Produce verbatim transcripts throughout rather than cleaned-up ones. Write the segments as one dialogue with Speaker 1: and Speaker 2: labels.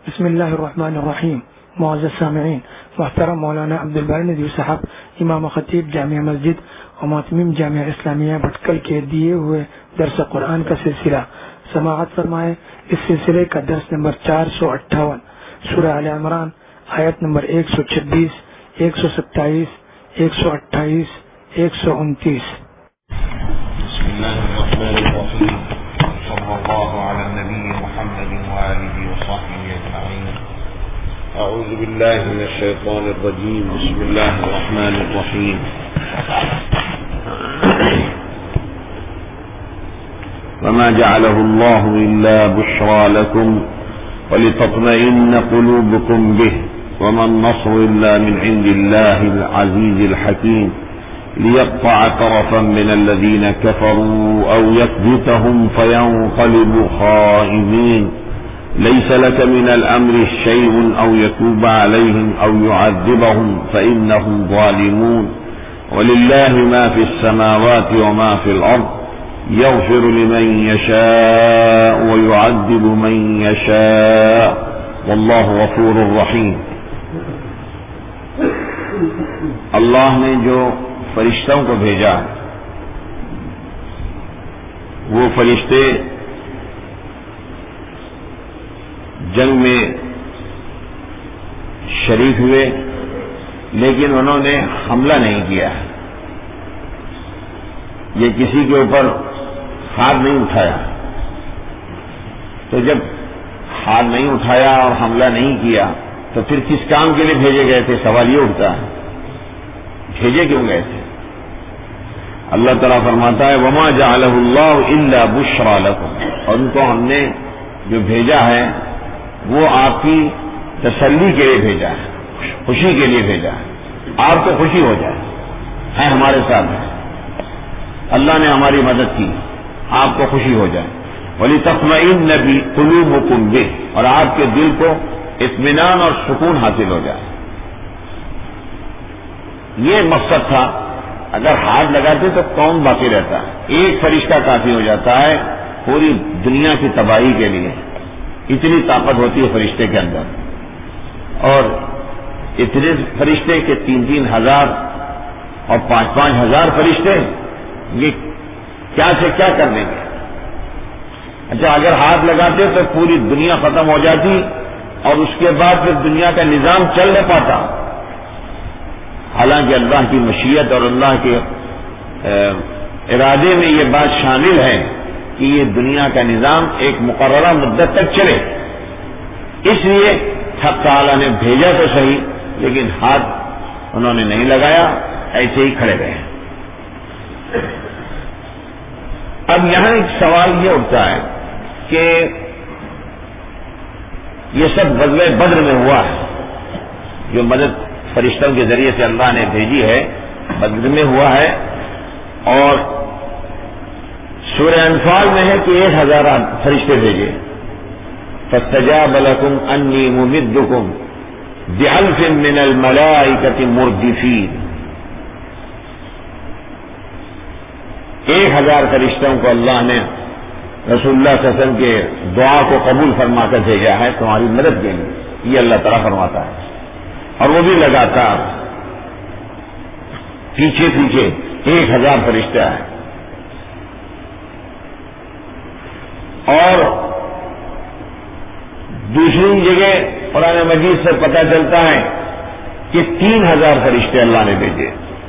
Speaker 1: بسم اللہ الرحمن الرحیم. معزز سامعین، محترم مولانا عبدالباری ندوی صاحب امام خطیب جامعہ مسجد اور معتمم جامعہ اسلامیہ بھٹکل کے دیے ہوئے درس قرآن کا سلسلہ سماعت فرمائے. اس سلسلے کا درس نمبر چار سو اٹھاون، سورہ آل عمران، آیت نمبر ایک سو چھبیس، ایک سو ستائیس، ایک سو اٹھائیس، ایک سو انتیس.
Speaker 2: بسم اللہ الرحمن الرحیم. صلی اللہ علی نبی محمد وآلہ وصحبہ اجمعین. اعوذ باللہ من الشیطان الرجیم. بسم اللہ الرحمن الرحیم. وما جعله الله إلا بشرى لكم ولتطمئن قلوبكم به وما النصر إلا من عند الله العزيز الحكيم ليقطع طرفا من الذين كفروا أو يكبتهم فينقلبوا خائبين ليس لك من الأمر شيء أو يتوب عليهم أو يعذبهم فإنهم ظالمون ولله ما في السماوات وما في الأرض يغفر لمن يشاء ويعذب من يشاء والله غفور رحيم. اللہ نے جو فرشتوں کو بھیجا وہ فرشتے جنگ میں شریک ہوئے لیکن انہوں نے حملہ نہیں کیا. یہ کسی کے اوپر ہاتھ نہیں اٹھایا. تو جب ہاتھ نہیں اٹھایا اور حملہ نہیں کیا تو پھر کس کام کے لیے بھیجے گئے تھے؟ سوال یہ اٹھتا ہے، بھیجے کیوں گئے تھے؟ اللہ تعالیٰ فرماتا ہے وما جعلہ اللہ الا بشرى لکم، اور ان کو ہم نے جو بھیجا ہے وہ آپ کی تسلی کے لیے بھیجا ہے، خوشی کے لیے بھیجا ہے. آپ کو خوشی ہو جائے ہے ہمارے ساتھ ہے، اللہ نے ہماری مدد کی، آپ کو خوشی ہو جائے. وَلِتَطْمَئِنَّ قُلُوبُكُمْ بِهِ، اور آپ کے دل کو اطمینان اور سکون حاصل ہو جائے. یہ مقصد تھا. اگر ہاتھ لگاتے تو کون باقی رہتا ہے؟ ایک فرشتہ کافی ہو جاتا ہے پوری دنیا کی تباہی کے لیے. اتنی طاقت ہوتی ہے فرشتے کے اندر، اور اتنے فرشتے کے تین تین ہزار اور پانچ پانچ ہزار فرشتے، یہ کیا سے کیا کر دیں گے؟ اچھا اگر ہاتھ لگاتے تو پوری دنیا ختم ہو جاتی اور اس کے بعد پھر دنیا کا نظام چل نہ پاتا. حالانکہ اللہ کی مشیت اور اللہ کے ارادے میں یہ بات شامل ہے کہ یہ دنیا کا نظام ایک مقررہ مدت تک چلے. اس لیے حق تعالیٰ نے بھیجا تو صحیح لیکن ہاتھ انہوں نے نہیں لگایا، ایسے ہی کھڑے رہے. اب یہاں ایک سوال یہ اٹھتا ہے کہ یہ سب غزوہ بدر میں ہوا ہے، جو مدد فرشتوں کے ذریعے سے اللہ نے بھیجی ہے بدر میں ہوا ہے، اور سورہ انفال میں ہے کہ ایک ہزار فرشتے بھیجے. فاستجاب لكم انی ممدکم بألف من الملائکۃ مردفین. ایک ہزار فرشتوں کو اللہ نے رسول اللہ صلی اللہ علیہ وسلم کے دعا کو قبول فرما کر بھیجا ہے تمہاری مدد کے لیے. یہ اللہ تعالیٰ فرماتا ہے، اور وہ بھی لگاتار پیچھے پیچھے ایک ہزار فرشتے آئے. اور دوسری جگہ قرآن مجید سے پتہ چلتا ہے کہ تین ہزار فرشتے اللہ نے بھیجے.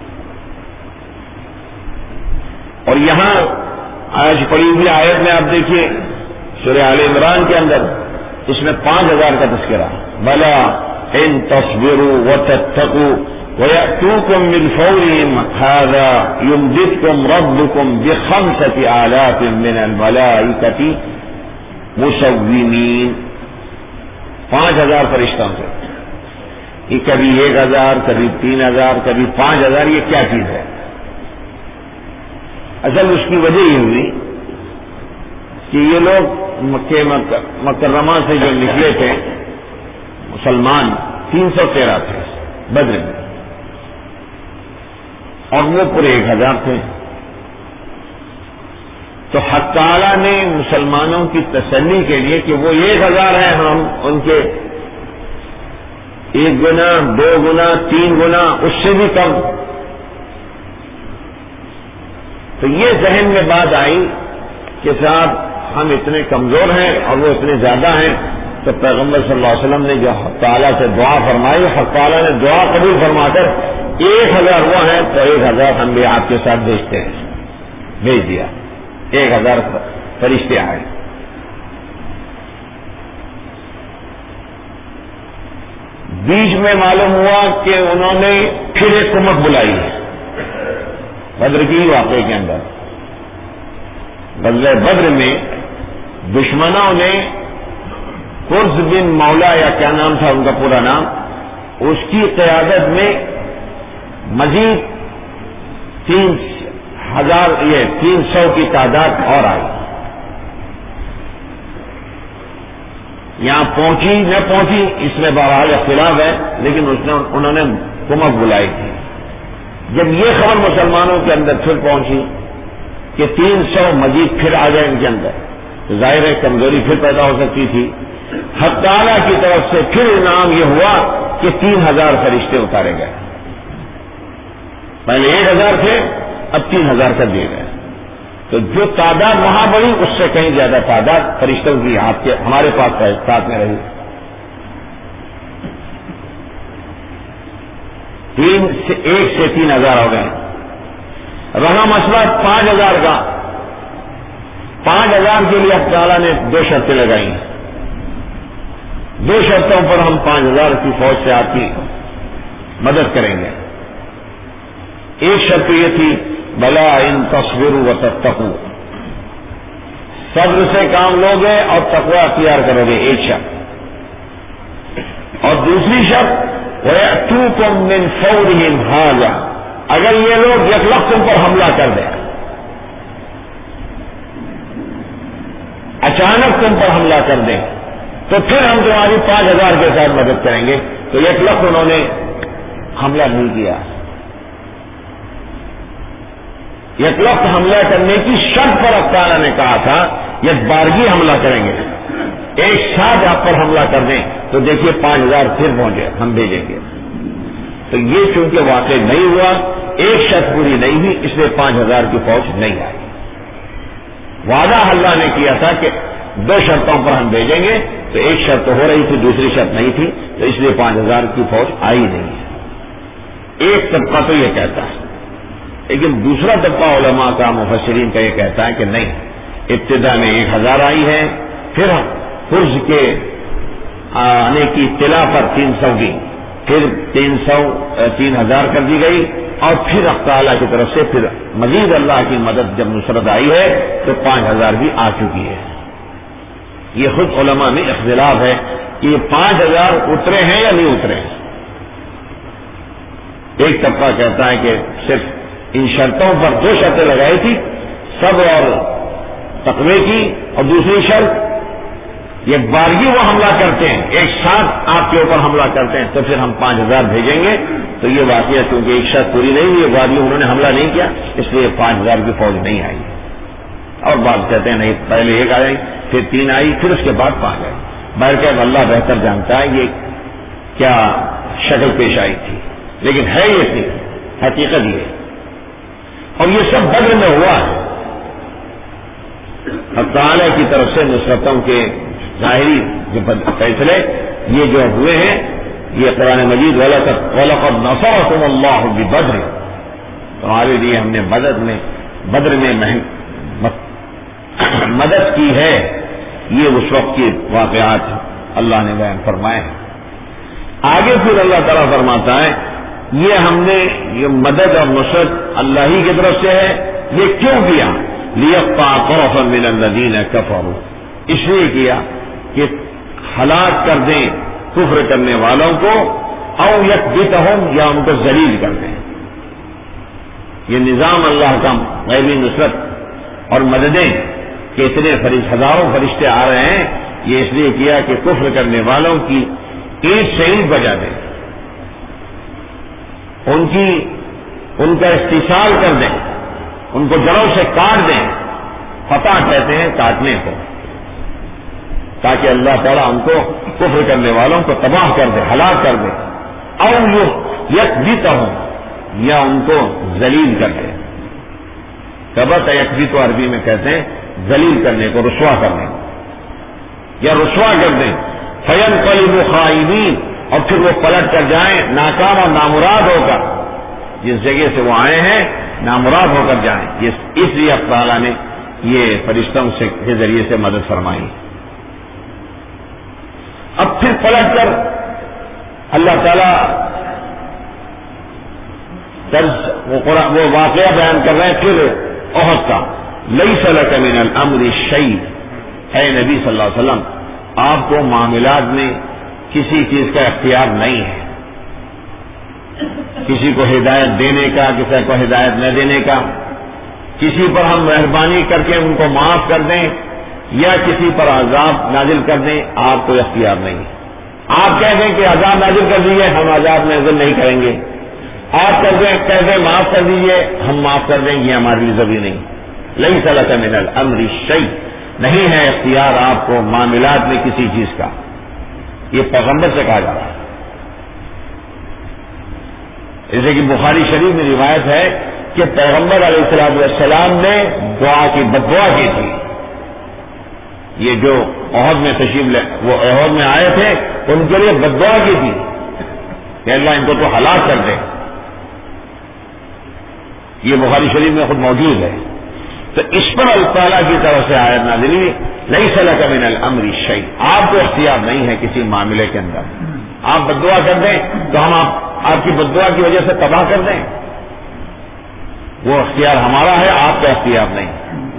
Speaker 2: اور یہاں آج پڑھی ہوئی آیت میں آپ دیکھیے سورہ آل عمران کے اندر اس میں پانچ ہزار کا تذکرہ. بلا ان تصبروا وتتقوا ويأتوكم من فورهم هذا يمددكم ربكم بخمسة آلاف من الملائكة مسومين. پانچ ہزار فرشتوں سے، یہ کبھی ایک ہزار کبھی تین ہزار کبھی پانچ ہزار. یہ کیا چیز ہے؟ اصل اس کی وجہ یہ ہوئی کہ یہ لوگ مکہ مکرمہ سے جو نکلے تھے مسلمان تین سو تیرہ تھے بدر میں، اور وہ پورے ایک ہزار تھے. تو حق تعالیٰ نے مسلمانوں کی تسلی کے لیے کہ وہ ایک ہزار ہیں، ہم ان کے ایک گنا، دو گنا، تین گنا، اس سے بھی کم. تو یہ ذہن میں بات آئی کہ صاحب ہم اتنے کمزور ہیں اور وہ اتنے زیادہ ہیں. تو پیغمبر صلی اللہ علیہ وسلم نے جو حق تعالیٰ سے دعا فرمائی، حق تعالیٰ نے دعا قبول فرما کر ایک ہزار وہ ہیں تو ایک ہزار ہم بھی آپ کے ساتھ بھیجتے ہیں. بھیج دیا، ایک ہزار فرشتے آئے. بیچ میں معلوم ہوا کہ انہوں نے پھر ایک کمک بلائی ہے بدر کی واقعے کے اندر. غزوہ بدر میں دشمنوں نے قرز بن مولا یا کیا نام تھا ان کا پورا نام، اس کی قیادت میں مزید تین ہزار یہ تین سو کی تعداد اور آئی. یہاں پہنچی نہ پہنچی اس میں بہرحال اختلاف ہے، لیکن اس نے انہوں نے کمک بلائی تھی. جب یہ خبر مسلمانوں کے اندر پھر پہنچی کہ تین سو مزید پھر آ گئے ان کے اندر، تو ظاہر ہے کمزوری پھر پیدا ہو سکتی تھی. حق تعالیٰ کی طرف سے پھر انعام یہ ہوا کہ تین ہزار فرشتے اتارے گئے. پہلے ایک ہزار تھے، اب تین ہزار کر دیے گئے. تو جو تعداد وہاں بڑھی اس سے کہیں زیادہ تعداد فرشتوں کی آپ کے ہمارے پاس ساتھ میں رہی. تین سے ایک سے تین ہزار ہو گئے. رہا مسئلہ پانچ ہزار کا. پانچ ہزار کے لیے اب تعالیٰ نے دو شرطیں لگائی. دو شرطوں پر ہم پانچ ہزار کی فوج سے آپ کی مدد کریں گے. ایک شرط یہ تھی بلا ان تصویروں و تتقوا، صبر سے کام لوگے اور تقوی اختیار کرو گے، ایک شرط. اور دوسری شرط وَيَأْتُوكُم مِّن فَوْرِهِمْ هَٰذَا، اگر یہ لوگ یکلخت تم پر حملہ کر دیں، اچانک تم پر حملہ کر دیں، تو پھر ہم تمہاری پانچ ہزار کے ساتھ مدد کریں گے. تو یکلخت انہوں نے حملہ نہیں کیا. یکلخت حملہ کرنے کی شرط پر اللہ تعالیٰ نے کہا تھا یک بارگی حملہ کریں گے، ایک ساتھ آپ پر حملہ کر دیں تو دیکھیے پانچ ہزار پھر پہنچے ہم بھیجیں گے. تو یہ چونکہ واقع نہیں ہوا، ایک شرط پوری نہیں ہوئی، اس لیے پانچ ہزار کی فوج نہیں آئی. وعدہ اللہ نے کیا تھا کہ دو شرطوں پر ہم بھیجیں گے، تو ایک شرط ہو رہی تھی دوسری شرط نہیں تھی، تو اس لیے پانچ ہزار کی فوج آئی نہیں ہے. ایک طبقہ تو یہ کہتا ہے، لیکن دوسرا طبقہ علماء کا مفسرین کا یہ کہتا ہے کہ نہیں، ابتدا میں ایک ہزار آئی ہے، پھر قرض کے آنے کی اطلاع پر تین سو کی، پھر تین سو تین ہزار کر دی گئی، اور پھر اللہ تعالیٰ کی طرف سے پھر مزید اللہ کی مدد جب نصرت آئی ہے تو پانچ ہزار بھی آ چکی ہے. یہ خود علماء میں اختلاف ہے کہ یہ پانچ ہزار اترے ہیں یا نہیں اترے ہیں. ایک طبقہ کہتا ہے کہ صرف ان شرطوں پر دو شرطیں لگائی تھی، صبر اور تقوی کی، اور دوسری شرط یہ بارگی وہ حملہ کرتے ہیں، ایک ساتھ آپ کے اوپر حملہ کرتے ہیں تو پھر ہم پانچ ہزار بھیجیں گے. تو یہ واقعہ چونکہ ایک شرط پوری نہیں ہوئی، بارگی انہوں نے حملہ نہیں کیا، اس لیے پانچ ہزار کی فوج نہیں آئی. اور بات کہتے ہیں نہیں، پہلے ایک آئی، پھر تین آئی، پھر اس کے بعد پانچ آئی. بہرکیف اللہ بہتر جانتا ہے یہ کیا شکل پیش آئی تھی، لیکن ہے یہ تھی حقیقت یہ. اور یہ سب بدر میں ہوا ہے. اللہ تعالیٰ کی طرف سے نصرتوں کے ظاہری جو فیصلے یہ جو ہوئے ہیں، یہ قرآن مجید وَلَقَدْ نَصَرَكُمُ اللَّهُ بِبَدْرٍ، تمہارے لیے ہم نے بدر میں بدر میں مدد کی ہے. یہ اس وقت کے واقعات اللہ نے بیان فرمائے ہیں. آگے پھر اللہ تعالیٰ فرماتا ہے یہ ہم نے یہ مدد اور نصرت اللہ ہی کی طرف سے ہے. یہ کیوں کیا؟ لِيَقْطَعَ طَرَفًا مِّنَ الَّذِينَ كَفَرُوا، اس لیے کیا کہ ہلاک کر دیں کفر کرنے والوں کو، او یکبتہم، یا ان کو ذلیل کر دیں. یہ نظام اللہ کا غیبی نصرت اور مددیں کہ اتنے فرشتے ہزاروں فرشتے آ رہے ہیں، یہ اس لیے کیا کہ کفر کرنے والوں کی اینٹ سے اینٹ بجا دیں، ان کی ان کا استحصال کر دیں، ان کو جڑوں سے کاٹ دیں. فتح کہتے ہیں کاٹنے کو، تاکہ اللہ تعالیٰ ان کو کفر کرنے والوں کو تباہ کر دے، ہلاک کر دے، او یکبتہم، یا ان کو ذلیل کر دے۔ کبت یکبت تو عربی میں کہتے ہیں ذلیل کرنے کو، رسوا کرنے کو، یا رسوا کر دیں۔ فینقلبوا خائبین، اور پھر وہ پلٹ کر جائیں ناکام اور نامراد ہو کر، جس جگہ سے وہ آئے ہیں نامراد ہو کر جائیں۔ اس لیے اللہ تعالیٰ نے یہ فرشتوں سے کے ذریعے سے مدد فرمائی۔ اب پھر پلٹ کر اللہ تعالیٰ وہ واقعہ بیان کر رہے ہیں پھر احد کا۔ لیس لک من الامر شیء، اے نبی صلی اللہ علیہ وسلم آپ کو معاملات میں کسی چیز کا اختیار نہیں ہے، کسی کو ہدایت دینے کا، کسی کو ہدایت نہ دینے کا، کسی پر ہم مہربانی کر کے ان کو معاف کر دیں یا کسی پر عذاب نازل کر دیں، آپ کو اختیار نہیں۔ آپ کہہ دیں کہ عذاب نازل کر دیجیے، ہم عذاب نازل نہیں کریں گے، آپ کر دیں کہہ دیں معاف کر دیجیے، ہم معاف کر دیں گے، ہمارے لیے ضروری نہیں۔ لیس لک من الامر شیء، نہیں ہے اختیار آپ کو معاملات میں کسی چیز کا۔ یہ پیغمبر سے کہا جا رہا ہے، جیسے کہ بخاری شریف میں روایت ہے کہ پیغمبر علیہ الصلوۃ والسلام نے دعا کی بد دعا کی تھی۔ یہ جو احد میں تشریف لے وہ احد میں آئے تھے ان کے لیے بد دعا کی تھی کہ اللہ ان کو تو ہلاک کر دے۔ یہ بخاری شریف میں خود موجود ہے۔ تو اس پر اللہ تعالیٰ کی طرف سے آیت نازل ہوئی، لیس لک من الامر شیء، آپ کو اختیار نہیں ہے کسی معاملے کے اندر۔ آپ بد دعا کر دیں تو ہم آپ آپ کی بد دعا کی وجہ سے تباہ کر دیں، وہ اختیار ہمارا ہے، آپ کا اختیار نہیں۔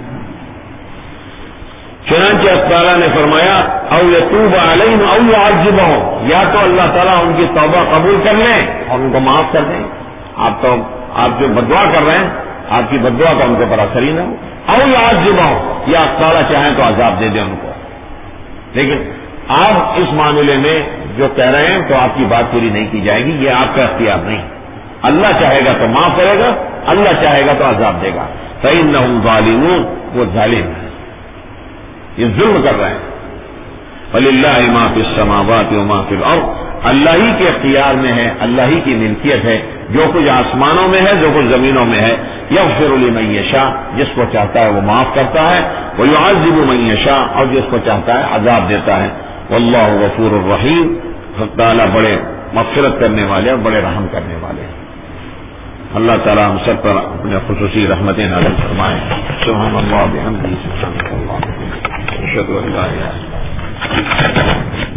Speaker 2: چنانچہ اللہ تعالیٰ نے فرمایا او یتوب علیہم او یعذبہم، یا تو اللہ تعالیٰ ان کی توبہ قبول کر لیں اور ان کو معاف کر دیں۔ آپ تو آپ جو بد دعا کر رہے ہیں آپ کی بد دعا کا ان کے پر اثر ہی نہ ہو، او یعذبہم، یا اللہ تعالیٰ چاہیں تو عذاب دے دیں ان کو۔ لیکن آپ اس معاملے میں جو کہہ رہے ہیں تو آپ کی بات پوری نہیں کی جائے گی، یہ آپ کا اختیار نہیں۔ اللہ چاہے گا تو معاف کرے گا، اللہ چاہے گا تو عذاب دے گا۔ فإنہم ظالمون، وہ ظالم ہیں، یہ ظلم کر رہے ہیں۔ وَلِلَّهِ مَا فِي السَّمَاوَاتِ وَمَا فِي الْأَرْضِ، اللہ ہی کے اختیار میں ہے، اللہ ہی کی ملکیت ہے، جو کچھ آسمانوں میں ہے، جو کچھ زمینوں میں ہے۔ یغفر لمن یشاء، جس کو چاہتا ہے وہ معاف کرتا ہے، ویعذب من یشاء، اور جس کو چاہتا ہے عذاب دیتا ہے۔ واللہ غفور الرحیم، تعالیٰ بڑے مغفرت کرنے والے اور بڑے رحم کرنے والے ہیں۔ اللہ تعالیٰ ہم سب پر اپنے خصوصی رحمتیں نازل فرمائے۔ سبحان اللہ بحمدہ، سبحان اللہ، اشہد ان لا الہ الا اللہ۔